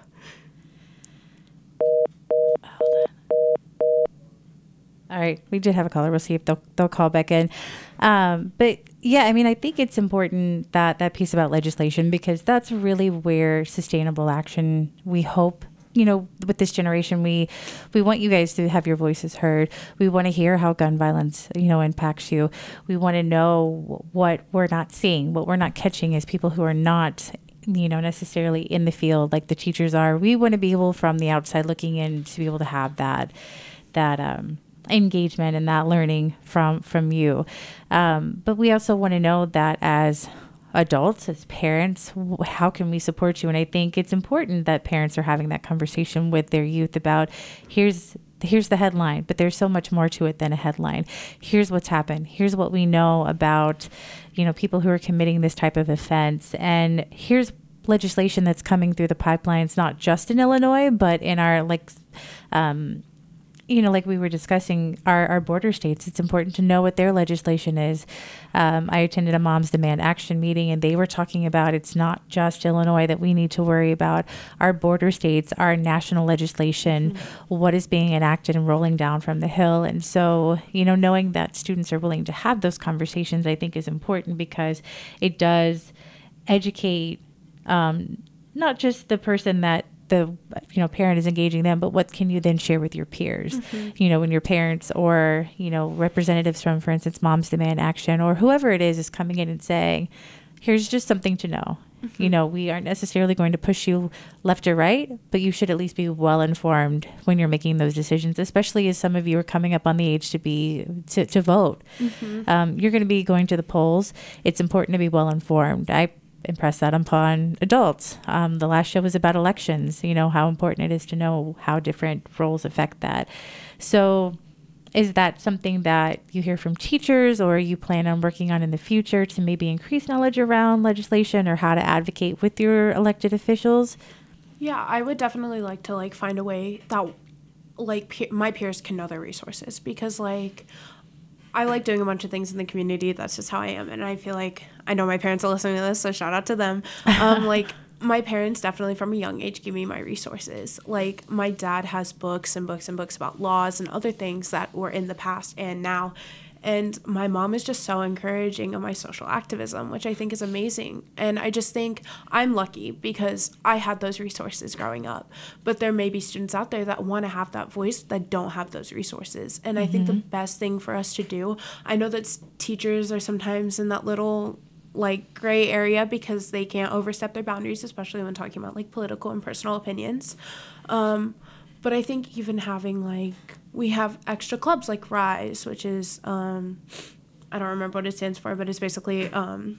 on. All right, we did have a caller. We'll see if they'll they'll call back in. Um, but yeah, I mean, I think it's important that that piece about legislation, because that's really where sustainable action, we hope, you know, with this generation, we we want you guys to have your voices heard. We want to hear how gun violence, you know, impacts you. We want to know what we're not seeing, what we're not catching as people who are not, you know, necessarily in the field like the teachers are. We want to be able, from the outside looking in, to be able to have that that um engagement and that learning from from you, um, but we also want to know that as adults, as parents, how can we support you? And I think it's important that parents are having that conversation with their youth about, here's here's the headline, but there's so much more to it than a headline. Here's what's happened. Here's what we know about, you know, people who are committing this type of offense, and here's legislation that's coming through the pipelines, not just in Illinois, but in our, like, um, you know, like we were discussing, our, our border states. It's important to know what their legislation is. Um, I attended a Moms Demand Action meeting, and they were talking about, it's not just Illinois that we need to worry about. Our border states, our national legislation, mm-hmm. what is being enacted and rolling down from the Hill. And so, you know, knowing that students are willing to have those conversations, I think is important, because it does educate um, not just the person that the, you know, parent is engaging them, but what can you then share with your peers, mm-hmm. you know, when your parents or, you know, representatives from, for instance, Moms Demand Action or whoever it is, is coming in and saying, here's just something to know. Mm-hmm. You know, we aren't necessarily going to push you left or right, but you should at least be well informed when you're making those decisions, especially as some of you are coming up on the age to be, to, to vote. Mm-hmm. Um, you're going to be going to the polls. It's important to be well informed. I impress that upon adults. Um, the last show was about elections, you know, how important it is to know how different roles affect that. So is that something that you hear from teachers, or you plan on working on in the future to maybe increase knowledge around legislation or how to advocate with your elected officials? Yeah, I would definitely like to, like, find a way that, like, pe- my peers can know their resources, because, like, I like doing a bunch of things in the community. That's just how I am. And I feel like, I know my parents are listening to this, so shout out to them. Um, like, my parents definitely from a young age give me my resources. Like, my dad has books and books and books about laws and other things that were in the past and now. And my mom is just so encouraging of my social activism, which I think is amazing. And I just think I'm lucky because I had those resources growing up. But there may be students out there that want to have that voice that don't have those resources. And mm-hmm. I think the best thing for us to do, I know that teachers are sometimes in that little, like, gray area because they can't overstep their boundaries, especially when talking about, like, political and personal opinions. Um, but I think even having, like, we have extra clubs like RISE, which is um, I don't remember what it stands for, but it's basically um,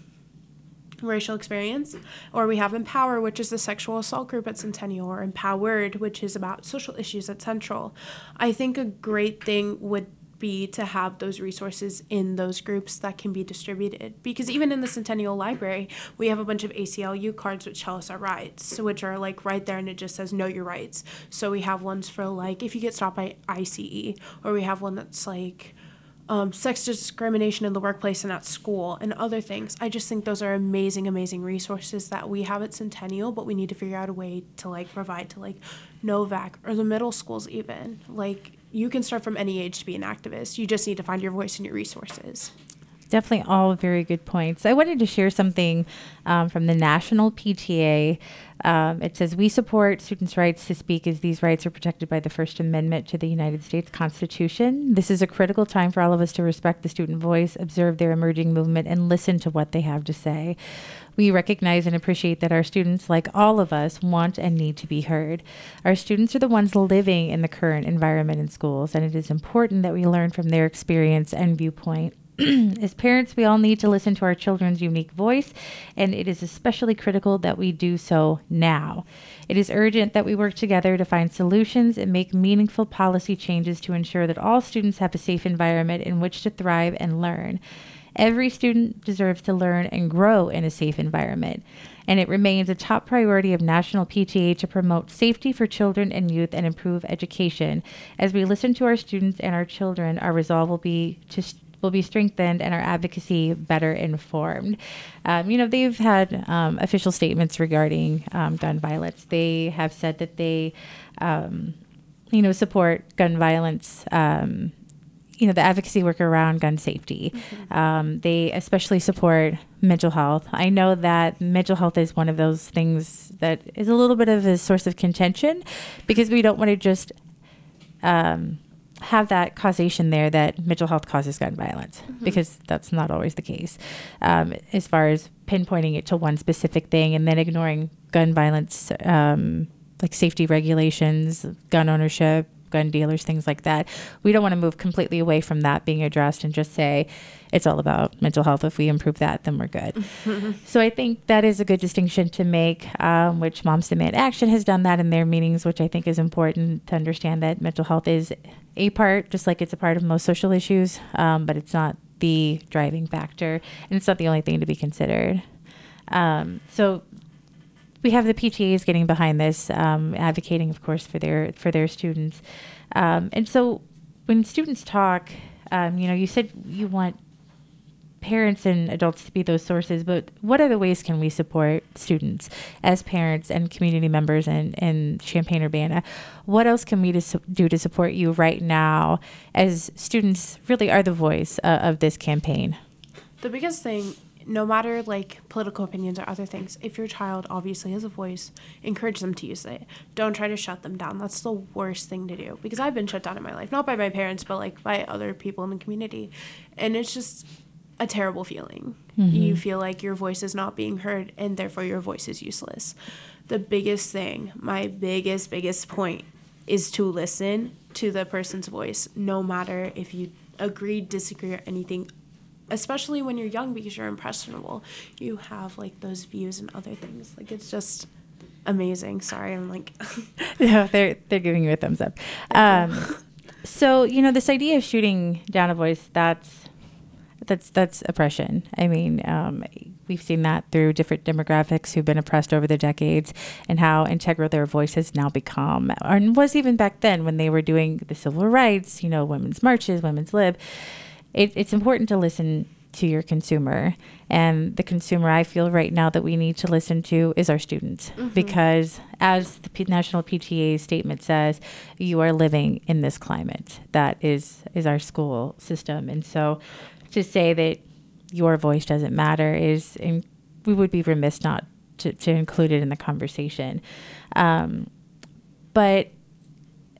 racial experience. Or we have Empower, which is the sexual assault group at Centennial, or Empowered, which is about social issues at Central. I think a great thing would be to have those resources in those groups that can be distributed, because even in the Centennial Library we have a bunch of A C L U cards which tell us our rights, which are like right there, and it just says know your rights. So we have ones for like if you get stopped by I C E, or we have one that's like um, sex discrimination in the workplace and at school and other things. I just think those are amazing amazing resources that we have at Centennial, but we need to figure out a way to like provide to like Novak or the middle schools. Even like you can start from any age to be an activist. You just need to find your voice and your resources. Definitely all very good points. I wanted to share something um, from the National P T A. Um, it says, we support students' rights to speak as these rights are protected by the First Amendment to the United States Constitution. This is a critical time for all of us to respect the student voice, observe their emerging movement, and listen to what they have to say. We recognize and appreciate that our students, like all of us, want and need to be heard. Our students are the ones living in the current environment in schools, and it is important that we learn from their experience and viewpoint. As parents, we all need to listen to our children's unique voice, and it is especially critical that we do so now. It is urgent that we work together to find solutions and make meaningful policy changes to ensure that all students have a safe environment in which to thrive and learn. Every student deserves to learn and grow in a safe environment, and it remains a top priority of National P T A to promote safety for children and youth and improve education. As we listen to our students and our children, our resolve will be to st- will be strengthened and our advocacy better informed. Um, you know, they've had um, official statements regarding um, gun violence. They have said that they, um, you know, support gun violence, um, you know, the advocacy work around gun safety. Mm-hmm. Um, they especially support mental health. I know that mental health is one of those things that is a little bit of a source of contention, because we don't want to just um, have that causation there that mental health causes gun violence, mm-hmm. because that's not always the case. Um, as far as pinpointing it to one specific thing and then ignoring gun violence, um, like safety regulations, gun ownership, gun dealers, things like that. We don't want to move completely away from that being addressed and just say it's all about mental health. If we improve that, then we're good. Mm-hmm. So I think that is a good distinction to make, um, which Moms Demand Action has done that in their meetings, which I think is important to understand that mental health is a part, just like it's a part of most social issues, um, but it's not the driving factor, and it's not the only thing to be considered. Um, so we have the P T As getting behind this, um, advocating, of course, for their for their students. Um, and so when students talk, um, you know, you said you want parents and adults to be those sources, but what other ways can we support students as parents and community members in, in Champaign-Urbana? What else can we dis- do to support you right now as students really are the voice uh, of this campaign? The biggest thing, no matter like political opinions or other things, if your child obviously has a voice, encourage them to use it. Don't try to shut them down. That's the worst thing to do, because I've been shut down in my life, not by my parents, but like by other people in the community. And it's just a terrible feeling. Mm-hmm. You feel like your voice is not being heard, and therefore your voice is useless. The biggest thing, my biggest, biggest point is to listen to the person's voice, no matter if you agree, disagree, or anything, especially when you're young, because you're impressionable. You have like those views and other things. Like, it's just amazing. Sorry, I'm like... No, they're, they're giving you a thumbs up. Um, so, you know, this idea of shooting down a voice, that's That's that's oppression. I mean, um, we've seen that through different demographics who've been oppressed over the decades, and how integral their voice has now become, and was even back then when they were doing the civil rights, you know, women's marches, women's lib. It, it's important to listen to your consumer, and the consumer I feel right now that we need to listen to is our students, mm-hmm. because as the P- National P T A statement says, you are living in this climate. That is is our school system, and so to say that your voice doesn't matter is, and we would be remiss not to, to include it in the conversation. Um, but,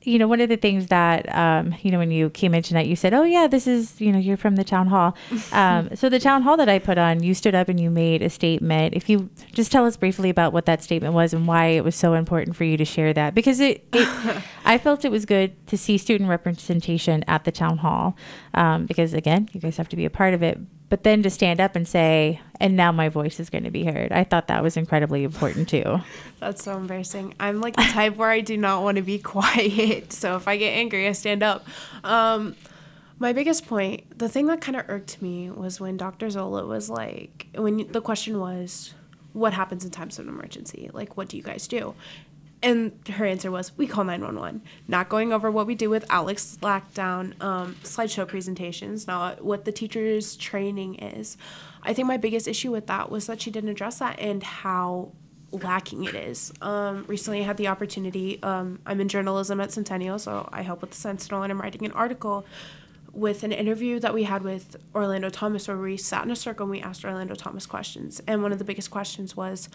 you know, one of the things that, um, you know, when you came in tonight, you said, oh, yeah, this is, you know, you're from the town hall. Um, so the town hall that I put on, you stood up and you made a statement. If you just tell us briefly about what that statement was and why it was so important for you to share that, because it, it I felt it was good to see student representation at the town hall, um, because, again, you guys have to be a part of it. But then to stand up and say, and now my voice is going to be heard. I thought that was incredibly important too. That's so embarrassing. I'm like the type where I do not want to be quiet. So if I get angry, I stand up. Um, my biggest point, the thing that kind of irked me was when Doctor Zola was like, when the question was, what happens in times of emergency? Like, what do you guys do? And her answer was, we call nine one one. Not going over what we do with Alex Lockdown um, slideshow presentations, not what the teacher's training is. I think my biggest issue with that was that she didn't address that and how lacking it is. Um, recently I had the opportunity, um, I'm in journalism at Centennial, so I help with the Sentinel, and I'm writing an article with an interview that we had with Orlando Thomas, where we sat in a circle and we asked Orlando Thomas questions. And one of the biggest questions was,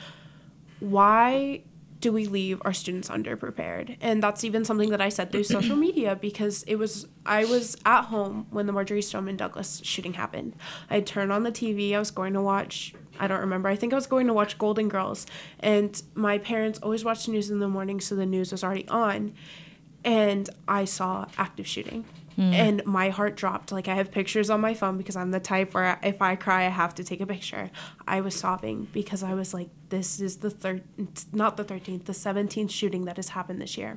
why do we leave our students underprepared? And that's even something that I said through social media, because it was, I was at home when the Marjory Stoneman Douglas shooting happened. I turned on the T V, I was going to watch, I don't remember, I think I was going to watch Golden Girls. And my parents always watch the news in the morning, so the news was already on. And I saw active shooting. Mm. And my heart dropped. Like, I have pictures on my phone because I'm the type where if I cry, I have to take a picture. I was sobbing because I was like, this is the third, not the thirteenth, the seventeenth shooting that has happened this year.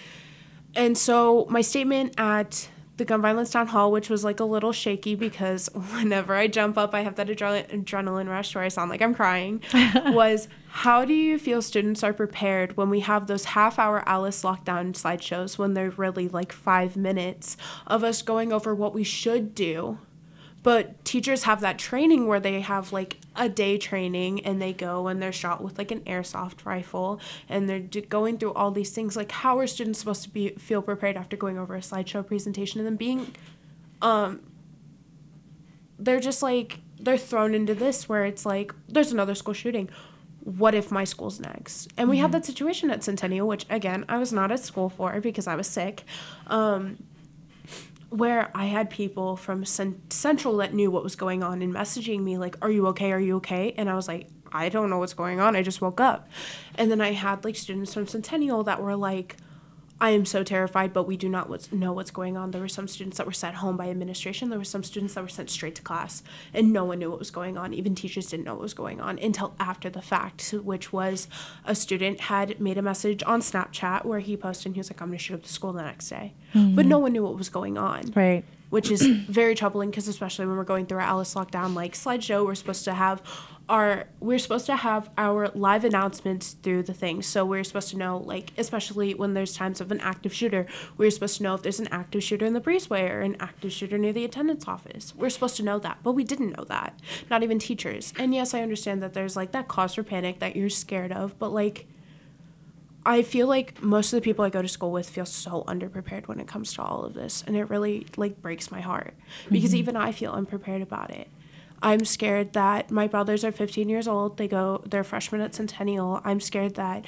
And so my statement at the Gun Violence Town Hall, which was like a little shaky because whenever I jump up, I have that adre- adrenaline rush where I sound like I'm crying, was, how do you feel students are prepared when we have those half-hour Alice lockdown slideshows when they're really like five minutes of us going over what we should do? But teachers have that training where they have like a day training and they go and they're shot with like an airsoft rifle and they're d- going through all these things. Like, how are students supposed to be feel prepared after going over a slideshow presentation and then being, um, they're just like, they're thrown into this where it's like, there's another school shooting. What if my school's next? And we mm-hmm. had that situation at Centennial, which again, I was not at school for because I was sick. Um, where I had people from Cent- Central that knew what was going on and messaging me like, are you okay? Are you okay? And I was like, I don't know what's going on. I just woke up. And then I had like students from Centennial that were like, I am so terrified, but we do not what's, know what's going on. There were some students that were sent home by administration. There were some students that were sent straight to class, and no one knew what was going on. Even teachers didn't know what was going on until after the fact, which was a student had made a message on Snapchat where he posted, and he was like, I'm going to shoot up the school the next day. Mm-hmm. But no one knew what was going on. Right. Which is very troubling because especially when we're going through our Alice lockdown like slideshow, we're supposed to have our we're supposed to have our live announcements through the thing. So we're supposed to know, like, especially when there's times of an active shooter, we're supposed to know if there's an active shooter in the breezeway or an active shooter near the attendance office. We're supposed to know that, but we didn't know that. Not even teachers. And yes, I understand that there's like that cause for panic that you're scared of, but like, I feel like most of the people I go to school with feel so underprepared when it comes to all of this. And it really like breaks my heart because mm-hmm. even I feel unprepared about it. I'm scared that my brothers are fifteen years old. They go, they're freshmen at Centennial. I'm scared that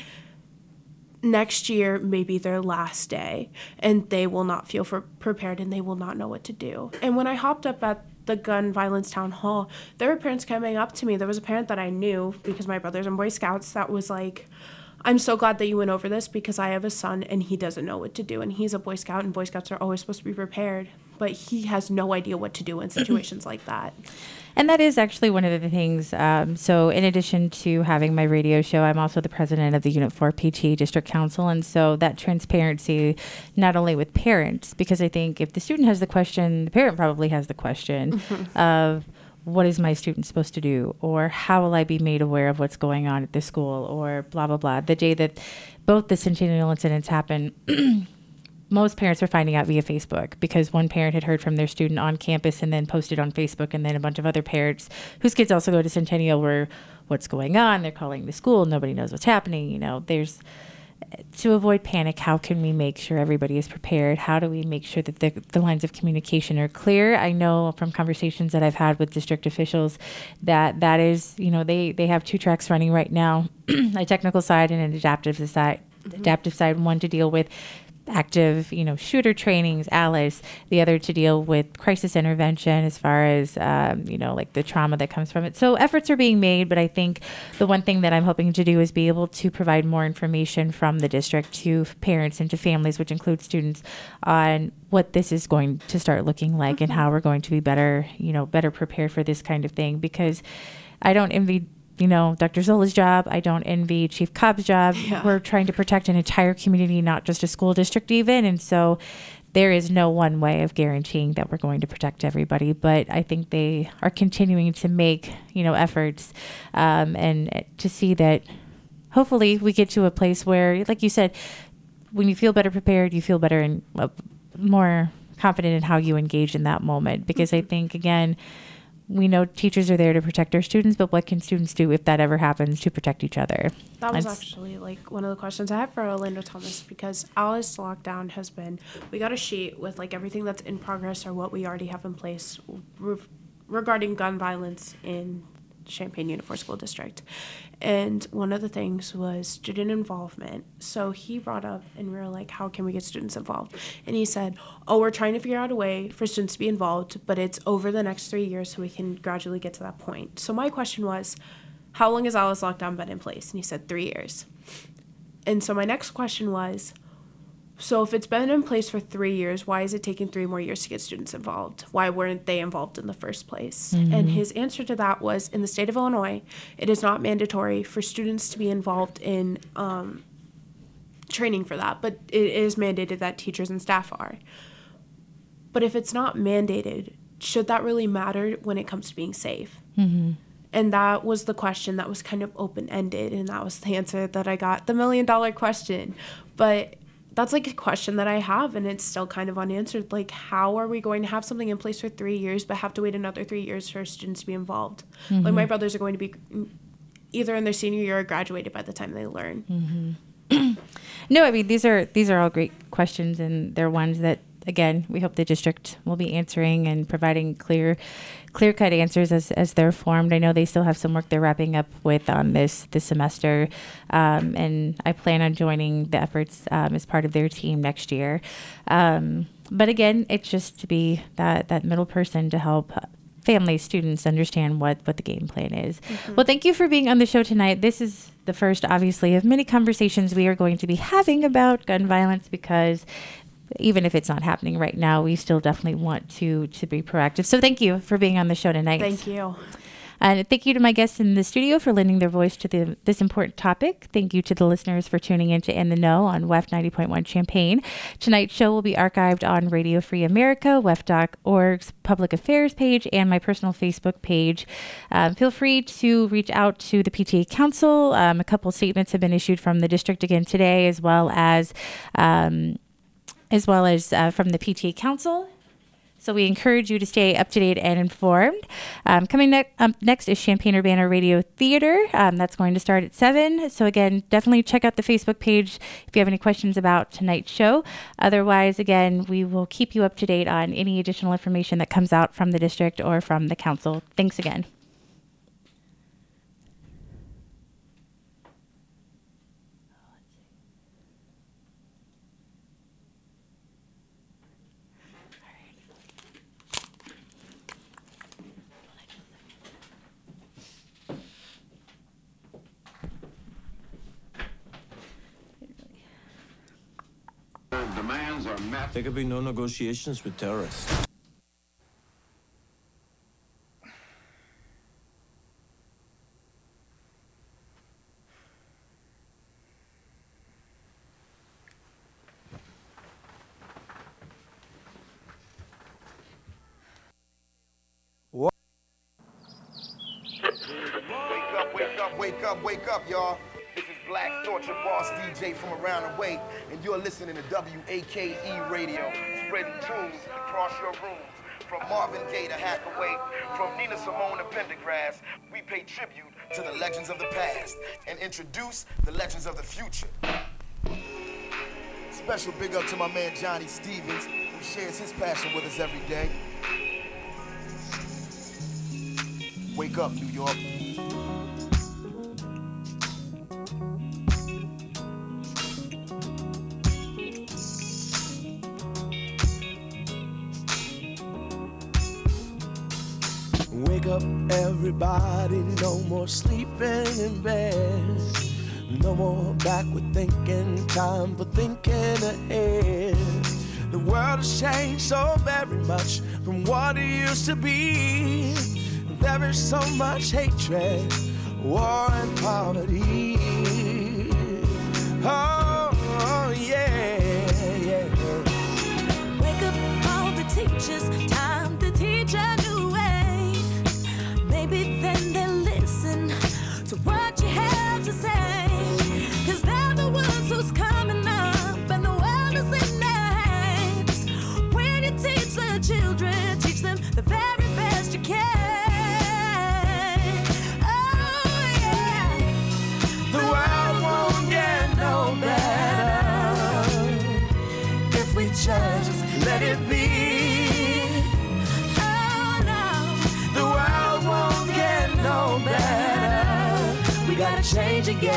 next year may be their last day and they will not feel for prepared and they will not know what to do. And when I hopped up at the Gun Violence Town Hall, there were parents coming up to me. There was a parent that I knew because my brother's in Boy Scouts that was like, I'm so glad that you went over this because I have a son and he doesn't know what to do. And he's a Boy Scout and Boy Scouts are always supposed to be prepared. But he has no idea what to do in situations like that. And that is actually one of the things. Um, so in addition to having my radio show, I'm also the president of the Unit four P T A District Council. And so that transparency, not only with parents, because I think if the student has the question, the parent probably has the question mm-hmm. of, what is my student supposed to do? Or how will I be made aware of what's going on at the school? Or blah, blah, blah. The day that both the Centennial incidents happened, most parents were finding out via Facebook because one parent had heard from their student on campus and then posted on Facebook, and then a bunch of other parents whose kids also go to Centennial were, what's going on? They're calling the school. Nobody knows what's happening. You know, there's, to avoid panic, how can we make sure everybody is prepared? How do we make sure that the, the lines of communication are clear? I know from conversations that I've had with district officials that that is, you know, they, they have two tracks running right now, a technical side and an adaptive side, mm-hmm. adaptive side, one to deal with active, you know, shooter trainings, Alice, the other to deal with crisis intervention as far as, um, you know, like the trauma that comes from it. So efforts are being made, but I think the one thing that I'm hoping to do is be able to provide more information from the district to parents and to families, which include students, on what this is going to start looking like mm-hmm. and how we're going to be better, you know, better prepared for this kind of thing. Because I don't envy you know, Doctor Zola's job. I don't envy Chief Cobb's job. Yeah. We're trying to protect an entire community, not just a school district even. And so there is no one way of guaranteeing that we're going to protect everybody. But I think they are continuing to make, you know, efforts um, and to see that hopefully we get to a place where, like you said, when you feel better prepared, you feel better and uh, more confident in how you engage in that moment. Because I think, again, we know teachers are there to protect our students, but what can students do if that ever happens to protect each other? That was actually like one of the questions I had for Orlando Thomas, because Alice Lockdown has been, we got a sheet with like everything that's in progress or what we already have in place re- regarding gun violence in Champaign Unified School District. And one of the things was student involvement. So he brought up, and we were like, how can we get students involved? And he said, oh, we're trying to figure out a way for students to be involved, but it's over the next three years so we can gradually get to that point. So my question was, how long has Alice Lockdown been in place? And he said three years. And so my next question was, so if it's been in place for three years, why is it taking three more years to get students involved? Why weren't they involved in the first place? Mm-hmm. And his answer to that was, in the state of Illinois, it is not mandatory for students to be involved in um, training for that, but it is mandated that teachers and staff are. But if it's not mandated, should that really matter when it comes to being safe? Mm-hmm. And that was the question that was kind of open-ended, and that was the answer that I got, the million-dollar question. But that's like a question that I have, and it's still kind of unanswered. Like, how are we going to have something in place for three years but have to wait another three years for students to be involved? Mm-hmm. Like, my brothers are going to be either in their senior year or graduated by the time they learn. Mm-hmm. No, I mean, these are these are all great questions, and they're ones that, again, we hope the district will be answering and providing clear, clear-cut answers as, as they're formed. I know they still have some work they're wrapping up with on this this semester, um, and I plan on joining the efforts um, as part of their team next year. Um, but again, it's just to be that, that middle person to help families, students understand what, what the game plan is. Mm-hmm. Well, thank you for being on the show tonight. This is the first, obviously, of many conversations we are going to be having about gun violence, because even if it's not happening right now, we still definitely want to to be proactive. So thank you for being on the show tonight. Thank you. And thank you to my guests in the studio for lending their voice to the, this important topic. Thank you to the listeners for tuning in to In the Know on W E F ninety point one Champaign. Tonight's show will be archived on Radio Free America, W E F dot org's public affairs page, and my personal Facebook page. Um, feel free to reach out to the P T A Council. Um, a couple statements have been issued from the district again today, as well as um, as well as uh, from the P T A Council. So we encourage you to stay up to date and informed. Um, coming ne- um, next is Champaign-Urbana Radio Theater. Um, that's going to start at seven. So again, definitely check out the Facebook page if you have any questions about tonight's show. Otherwise, again, we will keep you up to date on any additional information that comes out from the district or from the council. Thanks again. Demands are met. There could be no negotiations with terrorists. What? Wake up, wake up, wake up, wake up, y'all. This is Black Torture Boss D J from around the way, and you're listening to W A K E Radio, spreading tunes across your rooms. From Marvin Gaye to Hackaway, from Nina Simone to Pendergrass, we pay tribute to the legends of the past and introduce the legends of the future. Special big up to my man Johnny Stevens, who shares his passion with us every day. Wake up, New York. up, everybody, no more sleeping in bed. No more backward thinking, time for thinking ahead. The world has changed so very much from what it used to be. There is so much hatred, war and poverty. Oh, oh yeah, yeah. Wake up all the teachers, time to teach a new way. Maybe then they'll listen to what you have to say. Cause they're the ones who's coming up and the world is in their hands. When you teach the children, teach them the very best you can. Oh yeah. The world won't get no better if we just let it be. Oh no. The world won't get no better. We gotta change again.